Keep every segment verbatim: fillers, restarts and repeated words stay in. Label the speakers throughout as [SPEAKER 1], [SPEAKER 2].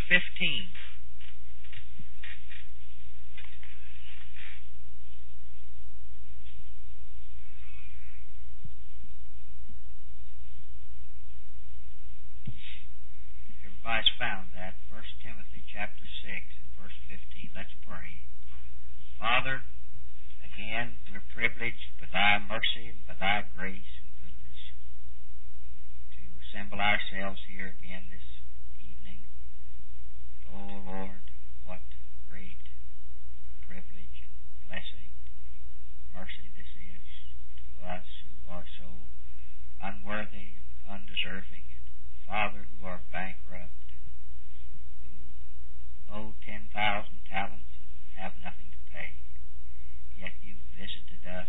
[SPEAKER 1] fifteen. Everybody's found that. First Timothy chapter six and verse fifteen. Let's pray. Father, again, we're privileged by Thy mercy and by Thy grace and goodness to assemble ourselves here again this evening. Oh, Lord, what great privilege and blessing, mercy this is to us who are so unworthy and undeserving, and Father, who are bankrupt, who owe ten thousand talents and have nothing to pay. Yet you visited us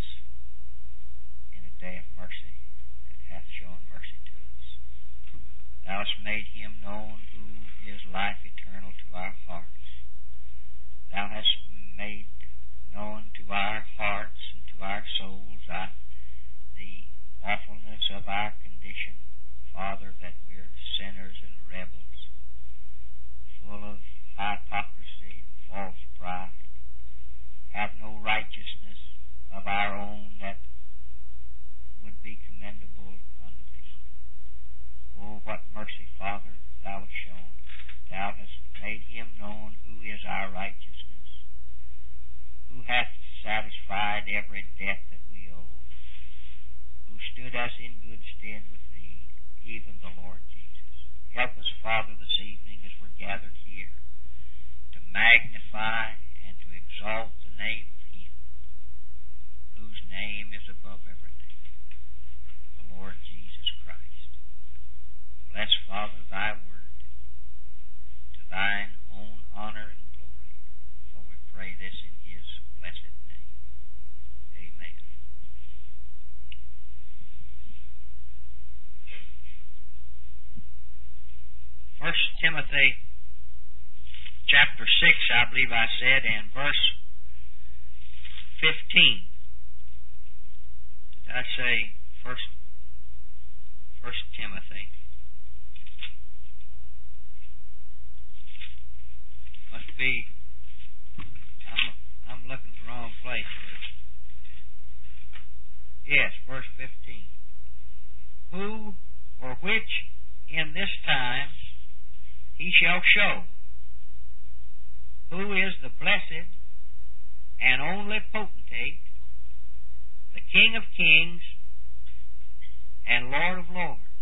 [SPEAKER 1] in a day of mercy and hath shown mercy to us. Thou hast made him known who is life eternal to our hearts. Thou hast made known to our hearts and to our souls uh, the awfulness of our condition, Father, that we're sinners and rebels, full of hypocrisy and false pride, have no righteousness of our own that would be commendable unto Thee. Oh, what mercy, Father, Thou hast shown. Thou hast made him known who is our righteousness, who hath satisfied every debt that we owe, who stood us in good stead with Thee, even the Lord Jesus. Help us, Father, this evening as we're gathered here to magnify and to exalt the name of Him whose name is above every name, the Lord Jesus Christ. Bless, Father, Thy word to Thine own honor and glory, for we pray this in His blessed name. Amen. First Timothy chapter six, I believe I said, and verse fifteen. Did I say First First Timothy? Must be. I'm I'm looking at the wrong place here. Yes, verse fifteen. Who or which in this time He shall show who is the blessed and only potentate, the King of kings and Lord of lords,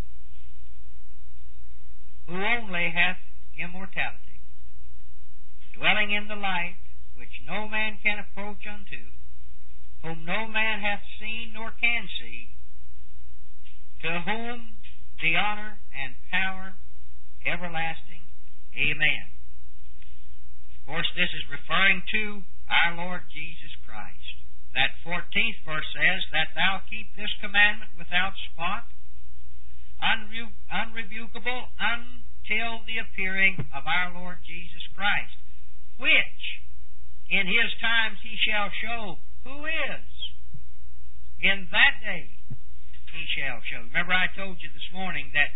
[SPEAKER 1] who only hath immortality, dwelling in the light which no man can approach unto, whom no man hath seen nor can see, to whom the honor and power everlasting. Amen. Of course, this is referring to our Lord Jesus Christ. That fourteenth verse says, that thou keep this commandment without spot, unre- unrebukable, until the appearing of our Lord Jesus Christ, which in His times He shall show who is. In that day He shall show. Remember, I told you this morning that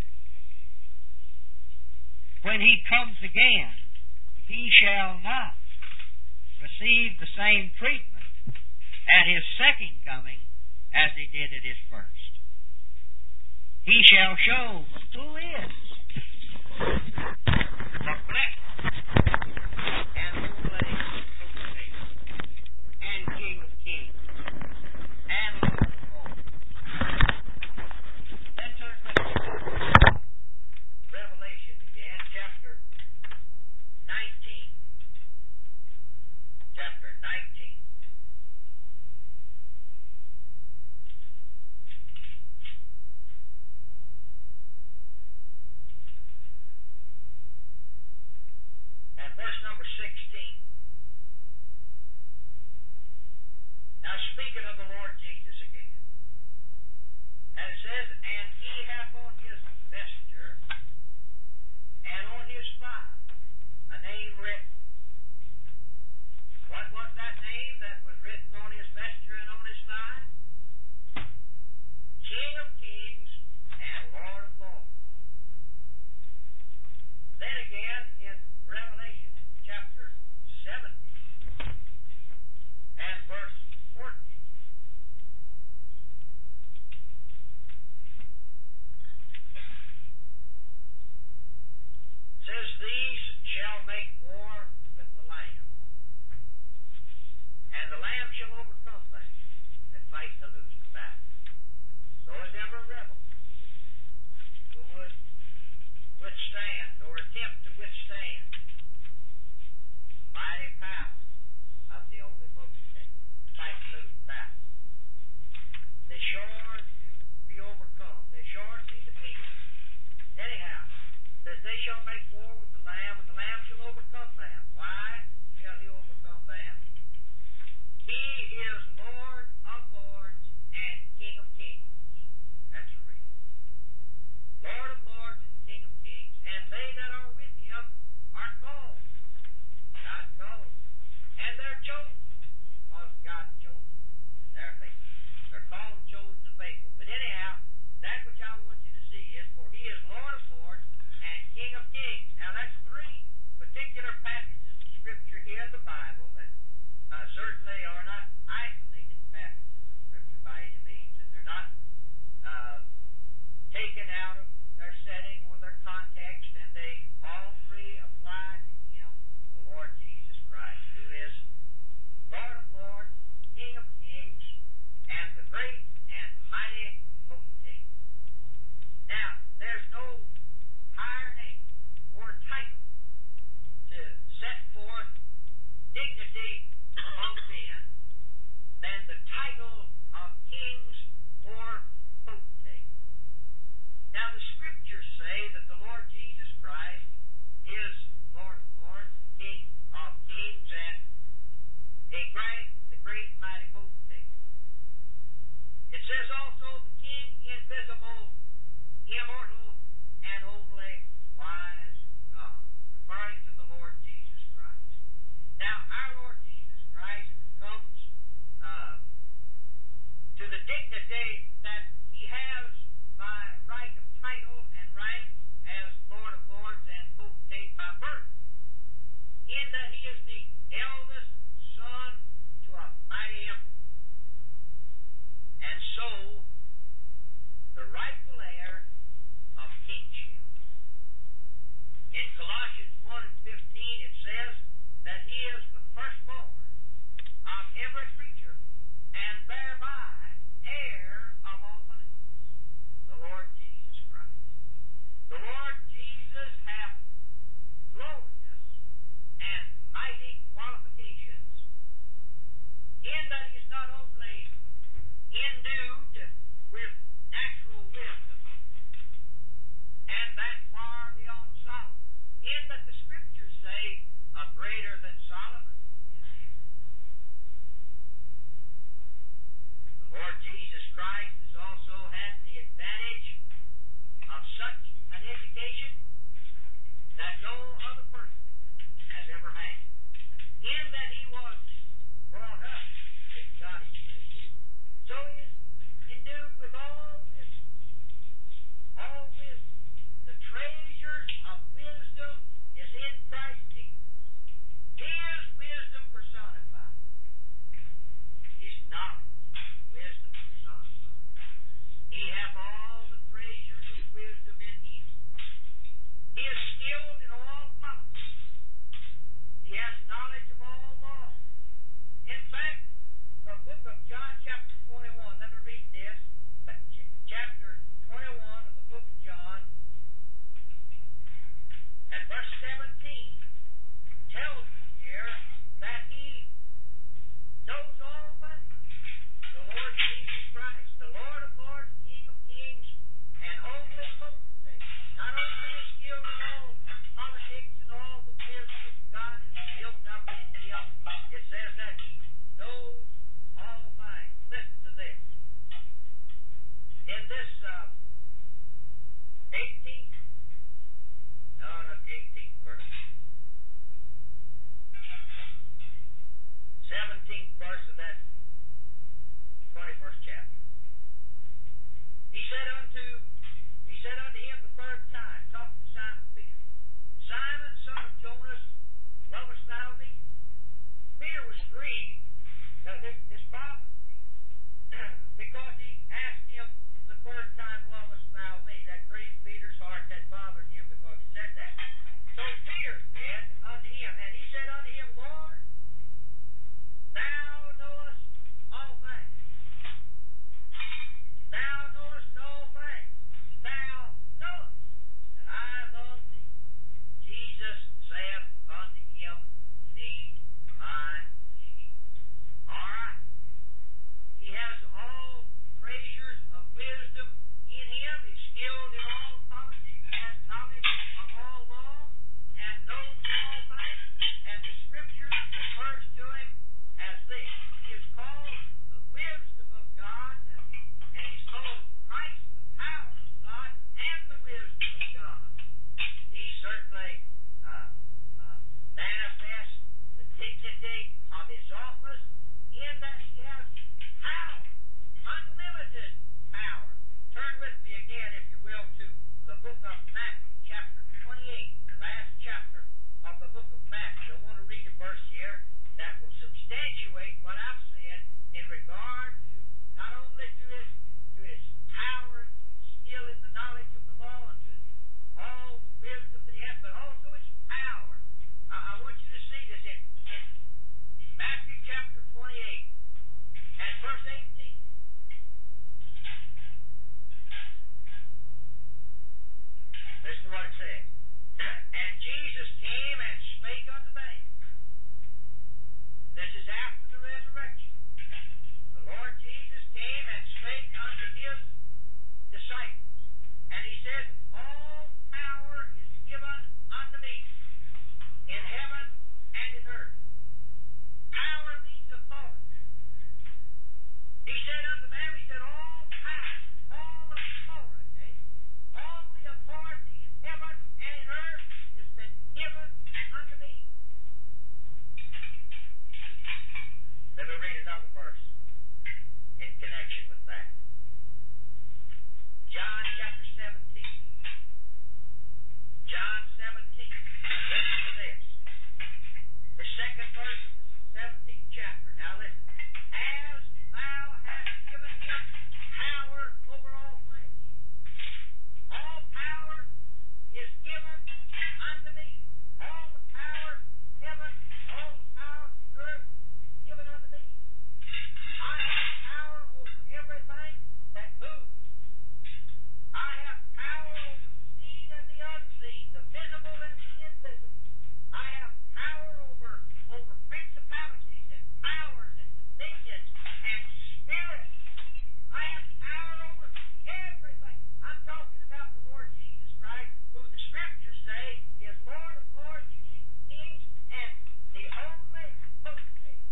[SPEAKER 1] when He comes again, He shall not receive the same treatment at His second coming as He did at His first. He shall show who is the blessed and holy and King of kings and Lord of lords. Then turn to Revelation again, chapter nineteen. Chapter nineteen. And verse number sixteen. Now speaking of the Lord Jesus again. And it says, and He hath on His vesture and on His thigh a name written. What was that name that was written on His vesture and on His thigh? King of kings and Lord of lords. Then again, in
[SPEAKER 2] fight a losing battle. So is ever a rebel who would withstand or attempt to withstand the mighty power of the only potentate, fight a losing battle. They're sure to be overcome. They're sure to be defeated. Anyhow, says they shall make war with the Lamb, and the Lamb shall overcome them. Why shall he overcome them? He is Lord of lords and King of kings. That's the reason. Lord of lords and King of kings, and they that are with him are called. God called. And they're chosen. Because God chose them. They're faithful. They're called, chosen, and faithful. But anyhow, that which I want you to see is, for he is Lord of lords and King of kings. Now that's three particular passages of Scripture here in the Bible that uh, certainly are not isolated passages of Scripture by any means, and they're not uh, taken out of their setting or their context, and they all three apply to him, the Lord Jesus Christ, who is Lord of lords, King of kings, and the great and mighty potentate. Now, there's no higher name or title to set forth dignity among men than the title of kings or potentate. Now, the Scriptures say that the Lord Jesus Christ is Lord of lords, King of kings, and a great, the great and mighty potentate. It says also the King invisible, immortal, and only wise God, referring to the Lord Jesus Christ. Now, our Lord Jesus Christ comes uh, to the dignity that he has by right of title and rank as Lord of lords and potentate by birth, in that he is the eldest son to a mighty emperor, and so the rightful heir of kingship. In Colossians one and fifteen it says that he is the firstborn of every creature, and thereby heir of all things, the Lord Jesus Christ. The Lord Jesus hath glorious and mighty qualifications, in that he is not only endued with natural wisdom, and that far beyond Solomon, in that the Scriptures say a greater than Solomon is here. The Lord Jesus Christ has also had the advantage of such an education that no other person has ever had, in that he was brought up in God's community. So he is endued with all wisdom. All wisdom. The treasure of wisdom is in Christ Jesus. His wisdom personified. His knowledge, wisdom personified. He hath all the treasures of wisdom in him. He is skilled in all politics. He has knowledge of all law. In fact, the book of John chapter twenty-one, let me read this. Chapter twenty-one of the book of John, and verse seventeen tells us here that he knows all things. The Lord Jesus Christ, the Lord of lords, King of kings, and only potentate. Not only is skilled in all politics and all the wisdom of God is built up in him, it says that he knows all things. Listen to this. In this uh, book of Matthew, chapter twenty-eight, the last chapter of the book of Matthew. I want to read a verse here that will substantiate what I've said in regard to not only to his to his power, to his skill in the knowledge of the law, and to all the wisdom that he has, but also his power. I, I want you to see this in, in Matthew chapter twenty-eight and verse eighteen. Listen to what it says. And Jesus came and spake unto them. This is after the resurrection. The Lord Jesus came and spake unto his disciples. And he said, all power is given unto me in heaven and in earth. Power means authority. He said unto them, he said, all power, all authority, all the authority in heaven and in earth has been given unto me. Let me read another verse in connection with that. John chapter seventeen. John seventeen. Listen to this. The second verse of the seventeenth chapter. Now listen. As thou hast given him power over all flesh. All power is given unto me. All the power in heaven, all the power in earth is given unto me. I have power over everything that moves. I have power over the seen and the unseen, the visible and the invisible. I have power over, over principalities and powers and dominions and spirits. I have power over everything. I'm talking about the Lord Jesus Christ, who the Scriptures say is Lord of lords, King of kings, and the only potentate.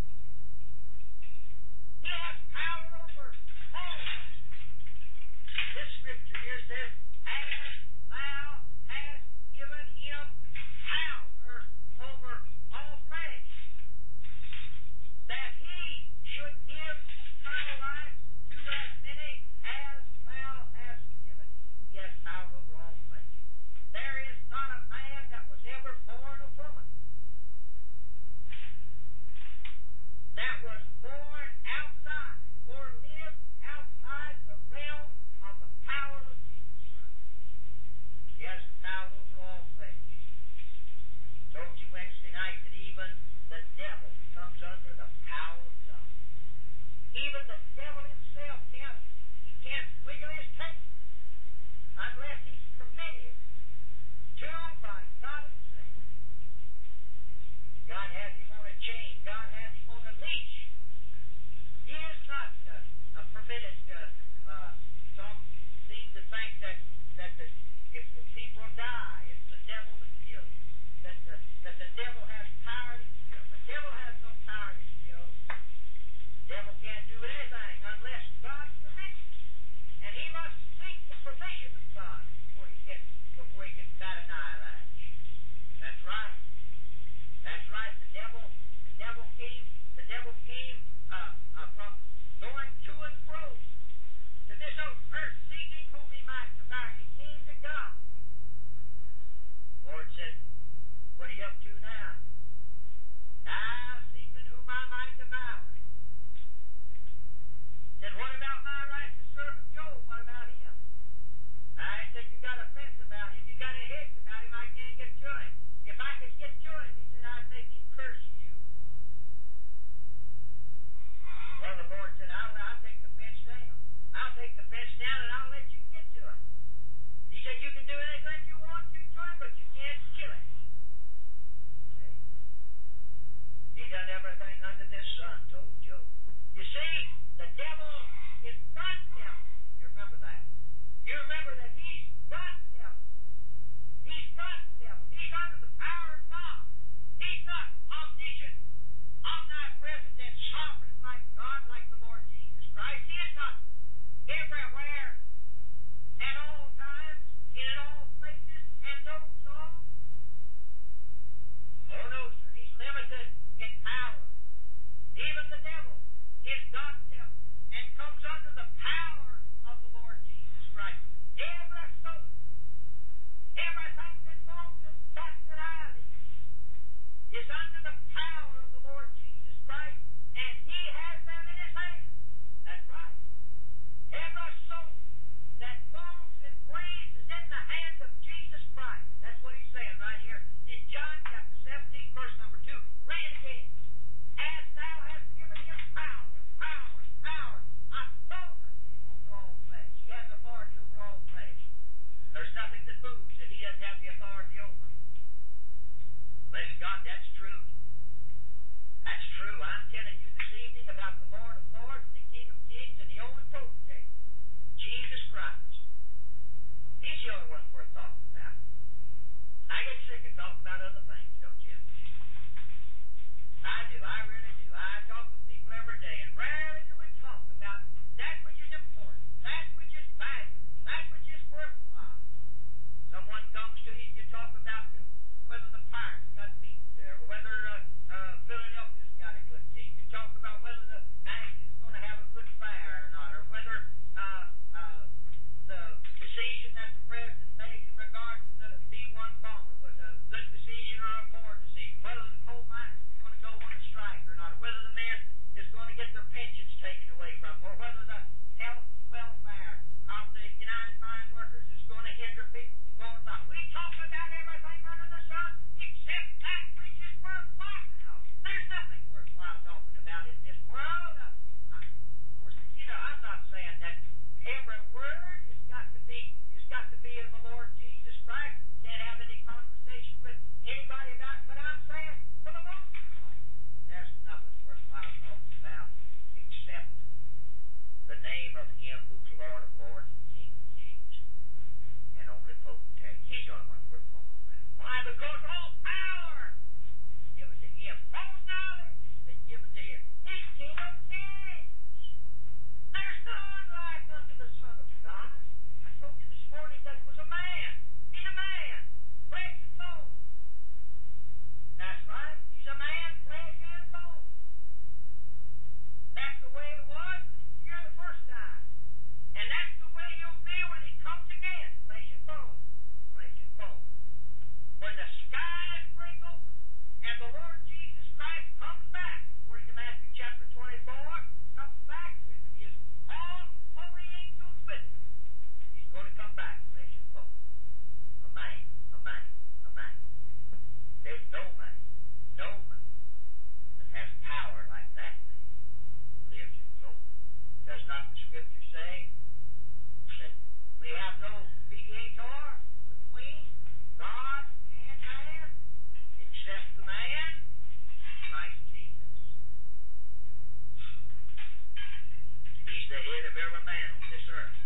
[SPEAKER 2] He has power over all things. This Scripture here says, as thou hast given him power over all flesh, that he should give eternal life to as many as thou hast given him. He has power over all flesh. There is not a man that was ever born of woman that was born outside or lived outside the realm of the power of Jesus Christ. He has the power over all flesh. Told you Wednesday night that even the devil comes under the power of God. Even the devil himself can't, he can't wiggle his tail unless he's permitted to by God himself. God has him on a chain. God has him on a leash. He is not uh, uh, permitted. Uh, uh, some seem to think that that the, if the people die, it's the devil that kills. That the, that the devil has power to kill. The devil has no power to kill. The devil can't do anything unless God permits it, and he must seek the permission of God before he can before he can bat an eyelash. That's right. That's right. The devil, the devil came. The devil came uh, uh, from going to and fro to this old earth, seeking whom he might devour. He came to God. Lord said, "What are you up to now?" "I'm seeking whom I might devour." Said, "What about my righteous servant Job? What about him?" I said, "You got a fence about him. You got a hedge about him. I can't get to him. If I could get to him," he said, "I'd make him curse you." Well, the Lord said, I'll, I'll take the fence down. I'll take the fence down and I'll let you get to him. He said, "You can do anything you want to to him, but you can't kill him." Okay? He done everything under this sun, told Job. You see, the devil is God's devil. You remember that. You remember that he's God's devil. He's God's devil. He's under the power of God. He's not omniscient, omnipresent, and sovereign like God, like the Lord Jesus Christ. He is not everywhere, at all times, in all places, and knows all. Oh no, sir. He's limited in power. Even the devil is God's devil and comes under the power of the Lord Jesus Christ. Every soul that moves that He doesn't have the authority over. Bless God, that's true. That's true. I'm telling you this evening about the Lord of Lords, the King of Kings, and the only potentate, Jesus Christ. He's the only one worth talking about. I get sick of talking about other things, don't you? I do. I really do. I talk with people every day, and rarely do we talk about that which is important, that which is valuable, that which is worthwhile. Someone comes to you and you talk about the, whether the Pirates got beat there, or whether uh, uh, Philadelphia's got a good team. You talk about whether the Nationals going to have a good fair or not, or whether uh, uh, the decision that the President made in regard to the B one bomber was a good decision or a poor decision, whether the coal miners is going to go on a strike or not, or whether the men is going to get their pensions taken away from them, or whether the health and welfare of the United Mine Workers is going to hinder people from going about. We talk about everything under the sun except that which is worthwhile. There's nothing worthwhile talking about in this world. Uh, I, of course, you know, I'm not saying that every word has got to be has got to be of the Lord Jesus Christ. We can't have any conversation with anybody about it, but I'm saying for the most part, there's nothing worthwhile talking about except the name of Him who's Lord of Lords and King of Kings and only potentate. He's the only one worth talking about. Why? Because all power is given to Him. All knowledge is given to Him. He's King of Kings. There's none like unto the Son of God. I told you this morning that it was a man. He's a man, flesh and bone. That's right. He's a man, flesh and bone. That's the way it was here the first time. And that's the way He'll be when He comes again. Flesh and bone. Flesh and bone. When the skies break open and the Lord Jesus Christ comes back, according to Matthew chapter twenty-four, comes back with His all holy angels with Him. He's going to come back, flesh and bone. A man, a man, a man. There's no man, no man that has power like that man who lives in glory. Does not the Scripture say that we have no mediator between God and man except the man, Christ Jesus? He's the head of every man on this earth.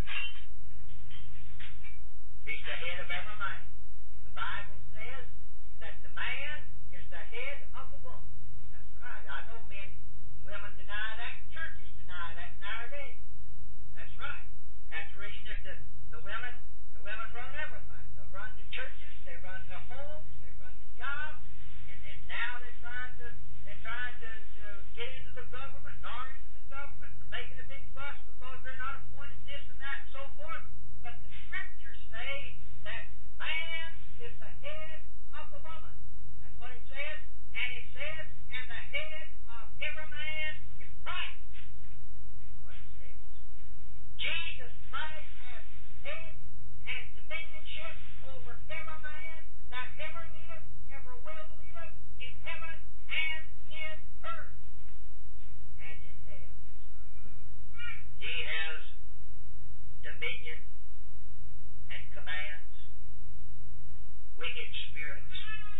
[SPEAKER 2] He's the head of every man. The Bible says that the man is the head of the woman. That's right. I know men and women deny that, and churches deny that in our day. That's right. That's the reason that the, the women the women run everything. They run the churches, they run the homes, they run the jobs, and, and now they're trying to they're trying to, to get into the government, and are into the government, and making a big fuss because they're not appointed this and that and so forth. But the Scriptures say that man is the head of the woman. That's what it says. And it says, and the head of every man is Christ. That's what it says. Jesus Christ has head and dominionship over every man that ever lived, ever will live in heaven and in earth and in hell. He has dominion and commands wicked spirits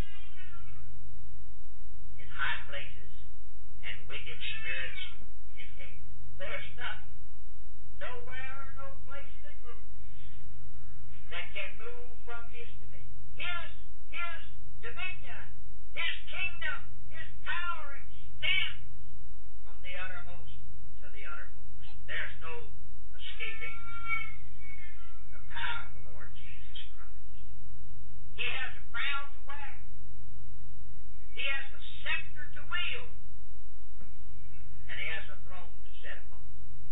[SPEAKER 2] in high places and wicked spirits in hell. There's nothing, nowhere or no place that moves, that can move from His dominion. His, His dominion, His kingdom, His power extends from the uttermost to the uttermost. There's no escaping the power of the Lord Jesus Christ. He has a crown to wear. He has a scepter to wield. And He has a throne to sit upon.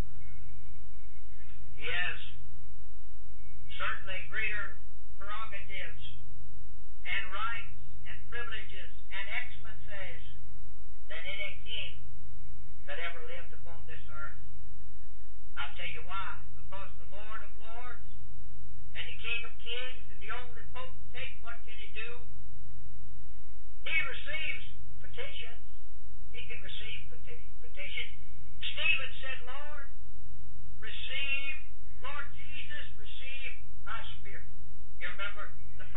[SPEAKER 2] He has certainly greater prerogatives and rights and privileges and excellencies than any king that ever lived upon this earth. I'll tell you why. Because the Lord of Lords and the King of Kings and the only potentate, what can He do? He receives petitions. He can receive peti- petitions. Stephen said, Lord, receive, Lord Jesus, receive my spirit. You remember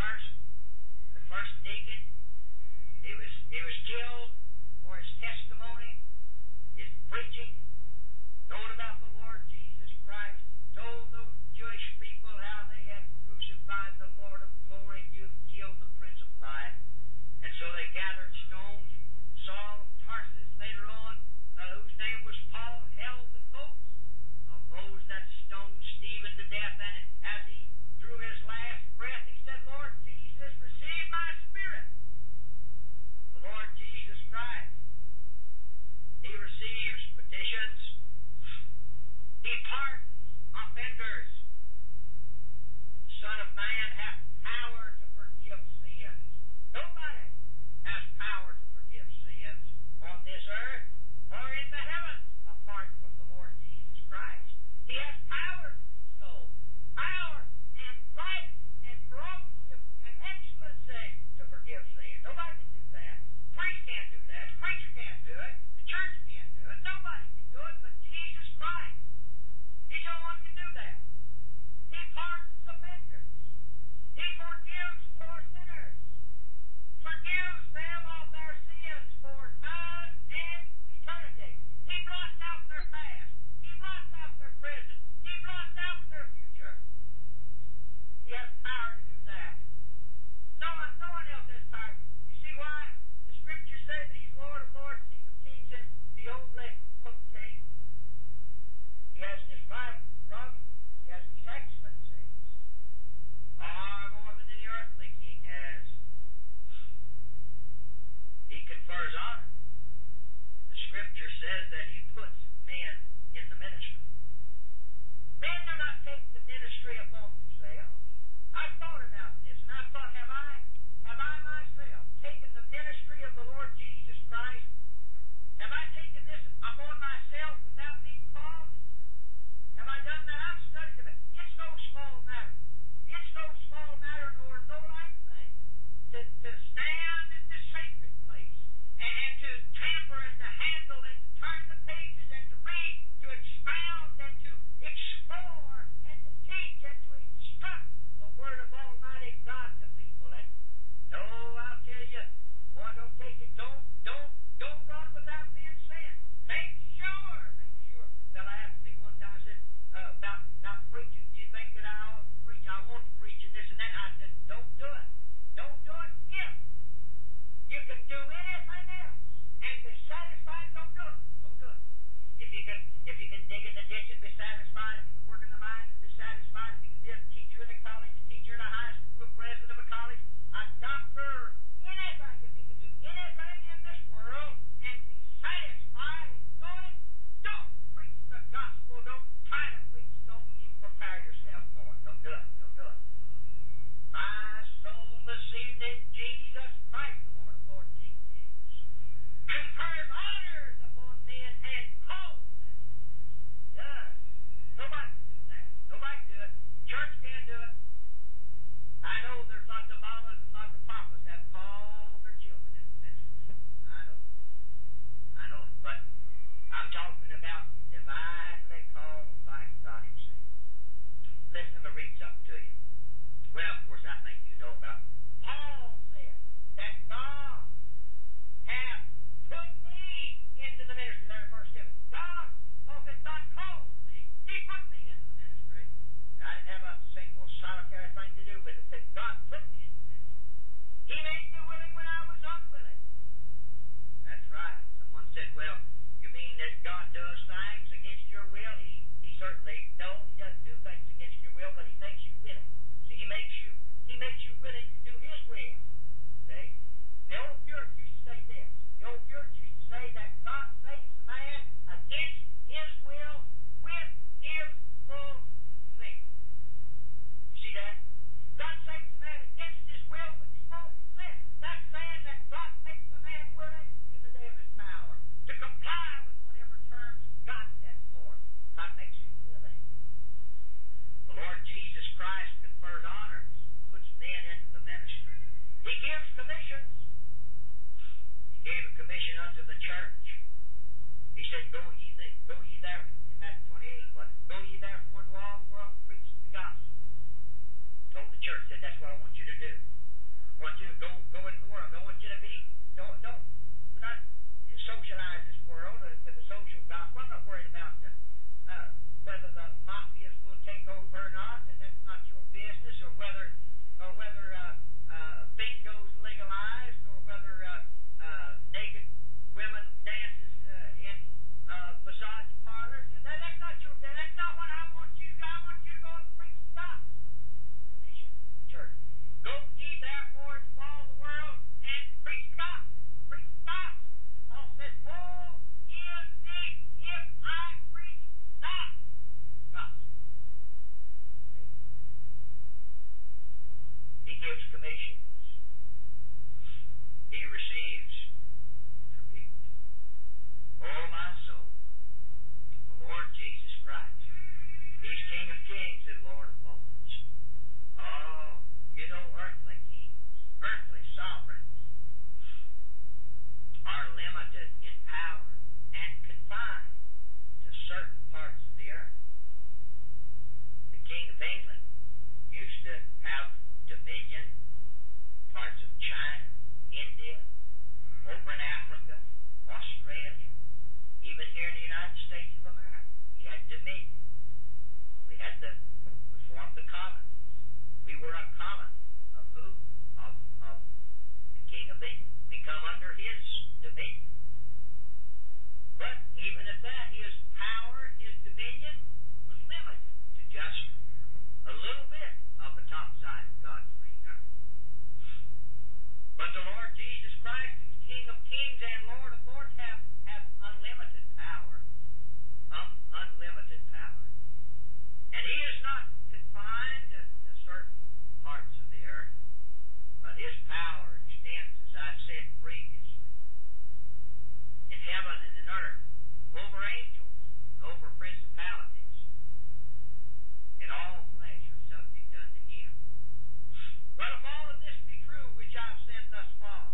[SPEAKER 2] Tars, the first deacon, he was he was killed for his testimony, his preaching, told about the Lord Jesus Christ, told those Jewish people how they had crucified the Lord of glory, and you have killed the Prince of Life. And so they gathered stones. Saul of Tarsus later on, uh, whose name was Paul, held the coats of those that stoned Stephen to death. And as he drew his last breath, he said, Lord Jesus, receive my spirit. The Lord Jesus Christ, He receives petitions. He pardons offenders. The Son of Man hath power to forgive sins. Nobody has power to forgive sins on this earth or in the heavens apart from the Lord Jesus Christ. He has power to do so. Power and right and prerogative and excellency to forgive sins. Nobody can do that. Priest can't do that. Preacher can't do it. The church can't do it. Nobody can do it but Jesus Christ. He's the only one who can do that. He pardons offenders. He forgives poor sinners. Forgives them of their sins for time and eternity. He blots out their past. He blots out their present. He blots out their future. He has power to do that. No one, no one else has power. You see why? The Scripture says that He's Lord of Lords, King of Kings, and the only potentate. He has this right prerogative. He has these excellencies. Far more than any earthly king has. He confers honor. The Scripture says that He puts men in the ministry. Men do not take the ministry upon themselves. I've thought about this, and I've thought, have I, have I myself taken the ministry of the Lord Jesus Christ? Have I taken this upon myself without being called? Have I done that? I've studied it. It's no small matter. It's no small matter nor no light thing to, to stand in this sacred place and, and to tamper and to handle and to turn the pages and to read, to expound and to explore and to teach and to instruct the Word of Almighty God to people. And no, I'll tell you, boy, don't take it. Don't, don't, don't run without being sent. Make sure, make sure. That I asked me one time, I said, uh, about, about preaching. Do you think that I ought to preach? I want to preach and this and that. I said, don't do it. Don't do it if you can do anything else and be satisfied, don't do it. Don't do it. If you can, if you can dig in the ditch and be satisfied, if you can work in the mine and be satisfied, if you can be a teacher in a college, a teacher in a high school, a president of a college, a doctor, anything, if you can do anything in this world and be satisfied in doing it, don't preach the gospel. Don't try to preach. Don't even prepare yourself for it. Don't do it. Don't do it. My soul this evening, Jesus Christ, the Lord of Lords, King of Kings, confers honors upon men and calls them. Does. Nobody can do that. Nobody can do it. Church can't do it. I know there's lots of mamas and lots of papas that call their children into ministry. I know. I know it. But I'm talking about divinely called by God Himself. Listen, let me read something to you. Well, of course, I think you know about it. Paul said that God hath put me into the ministry. There in First Timothy. God, Paul said, God called me. He put me into the ministry. I didn't have a single solitary thing to do with it. But God put me into the ministry. He made me willing when I was unwilling. That's right. Someone said, well, you mean that God does things against your will? He, he certainly, no, He doesn't do things against your will, but He makes you willing. See, He makes you, He makes you willing to do His will. See? The old Puritans used to say this. The old Puritans used to say that God saves a man against his will with his full consent. See that? God saves a man against his will with his full consent. That's saying that God makes a man willing in the day of His power to comply with whatever terms God sets forth. God makes him willing. The Lord Jesus Christ confers honors, puts men into the ministry. He gives commissions. He gave a commission unto the church. He said, Go ye, th- go ye there, in Matthew twenty-eight, what? Go ye therefore to all the world and preach the gospel. Told the church that that's what I want you to do. you to go go into the world. Don't want you to be don't don't not socialize this world with the social gospel. I'm not worried about the, uh, whether the mafia is going to take over or not, and that's not your business, or whether or whether uh, uh, bingo's legalized, or whether uh, uh, naked women dances uh, in uh, massage parlors. And that, that's not your. That's not what I want you to do. I want you to go and preach the gospel. Commission, church. Go ye therefore into all the world and preach the gospel. Preach the gospel. Paul says, "Woe is me if I preach not the gospel." He gives commissions. He receives tribute. Oh, my soul, the Lord Jesus Christ. He's King of kings and Lord of lords. Oh, you know, earthly kings, earthly sovereigns are limited in power and confined to certain parts of the earth. The King of England used to have dominion, parts of China, India, over in Africa, Australia, even here in the United States of America. He had dominion. We had the, we formed the colonies. We were a colony of who? Of, of the King of England. We come under his dominion. But even at that, his power, his dominion was limited to just a little bit of the top side of God's green earth. But the Lord Jesus Christ, who's King of kings and Lord of lords, have, have unlimited power. Um, unlimited power. And he is not confined to, to certain parts of the earth, but his power extends, as I said previously, in heaven and in earth, over angels, over principalities, and all flesh are subject unto him. Well, if all of this be true, which I've said thus far,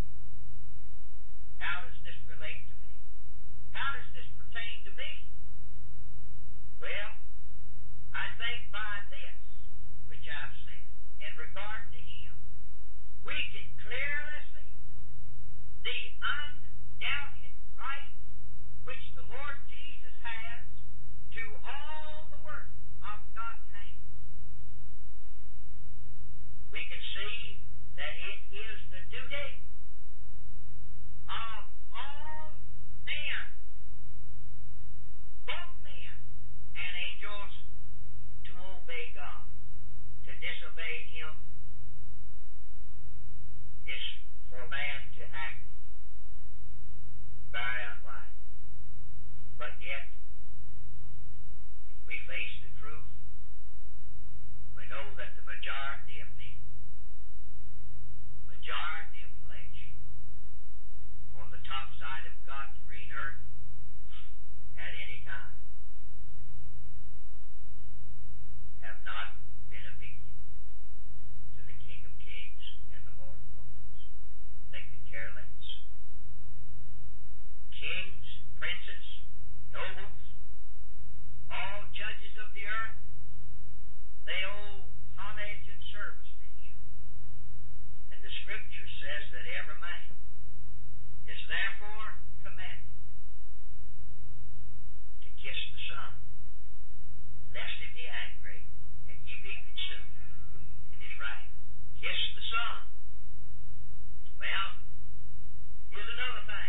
[SPEAKER 2] how does this relate to me? How does this pertain to me? Well, I think by this, which I've said, in regard to him, we can clearly see the undoubted right which the Lord Jesus has to all the work of God's hand. We can see that it is the duty of all men, both men and angels, to obey God. To disobey him is for man to act very unwise. But yet, if we face the truth, we know that the majority of men, the majority of flesh, on the top side of God's green earth, at any time, have not been obedient to the King of kings and the Lord of lords. They could care less. Kings, princes, nobles, all judges of the earth, they owe homage and service to him. And the Scripture says that every man is therefore commanded to kiss the Son, lest he be angry and ye be consumed in his wrath. Kiss the Son. Well, here's another thing.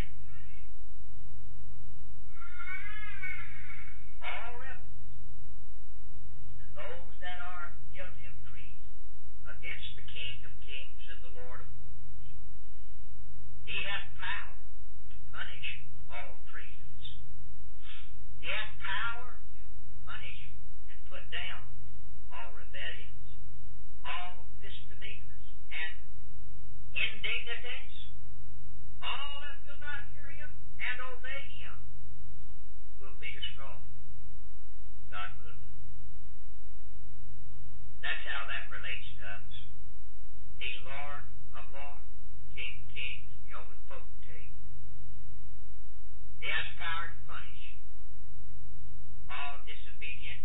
[SPEAKER 2] All rebels and those that are guilty of treason against the King of kings and the Lord of lords, he hath power to punish all treasons. He hath power to punish and put down all rebellions, all misdemeanors and indignities, all that will not hear him and obey him will be destroyed. God will do. That's how that relates to us. He's Lord of lords, King of kings, the only potentate. He has power to punish all disobedient,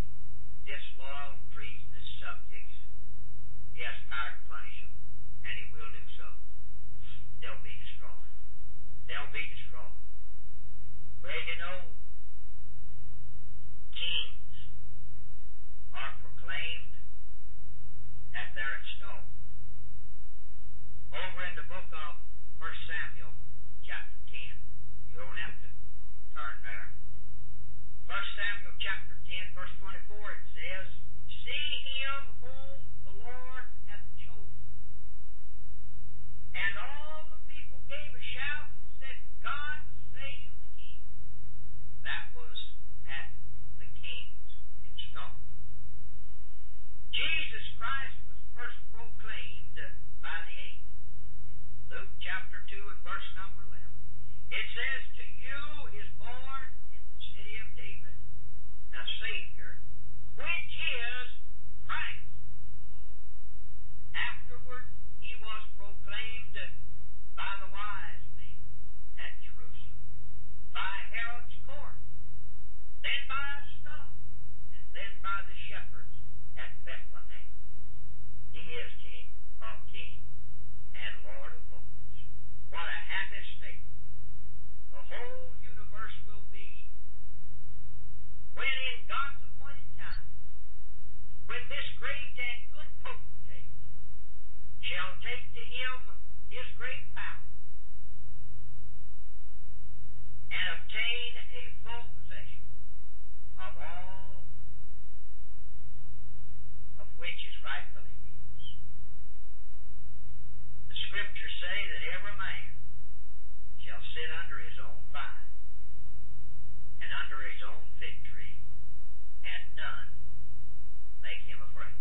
[SPEAKER 2] disloyal, treasonous subjects. He has power to punish them, and he will do so. Did you know kings are proclaimed at their stone? Over in the book of First Samuel, chapter ten. You don't have to turn there. First Samuel, chapter ten, verse twenty-four, it says, "See him whom the Lord hath chosen." And all the people gave a shout and said, "God save the King." That was at the kings in stone. Jesus Christ was first proclaimed by the angels. Luke chapter two and verse number eleven. It says, "To you is born in the city of David a Savior, which is Christ the Lord." Afterward, he was proclaimed by the wise men at Jerusalem, by Herod's court, then by a star, and then by the shepherds at Bethlehem. He is King of kings and Lord of lords. What a happy state the whole universe will be when in God's appointed time, when this great and good potentate shall take to him his great power and obtain a full possession of all of which is rightfully his. The Scriptures say that every man shall sit under his own vine and under his own fig tree, and none make him afraid.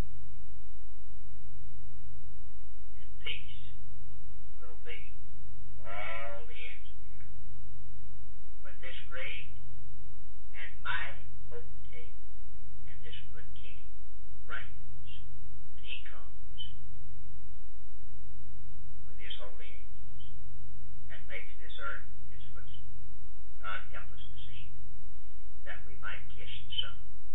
[SPEAKER 2] And peace will be for all the ends of the earth when this great and mighty potentate and this good King reigns, when he comes with his holy angels and makes this earth his footstool. God help us to see that we might kiss the Son.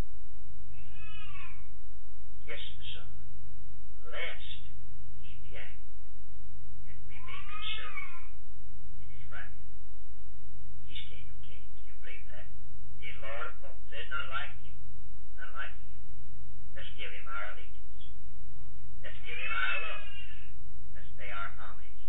[SPEAKER 2] Kiss the Son, lest he be angry, and we be consumed in his wrath. He's King of kings. Do you believe that? He's Lord of lords. There's none like him. None like him. Let's give him our allegiance. Let's give him our love. Let's pay our homage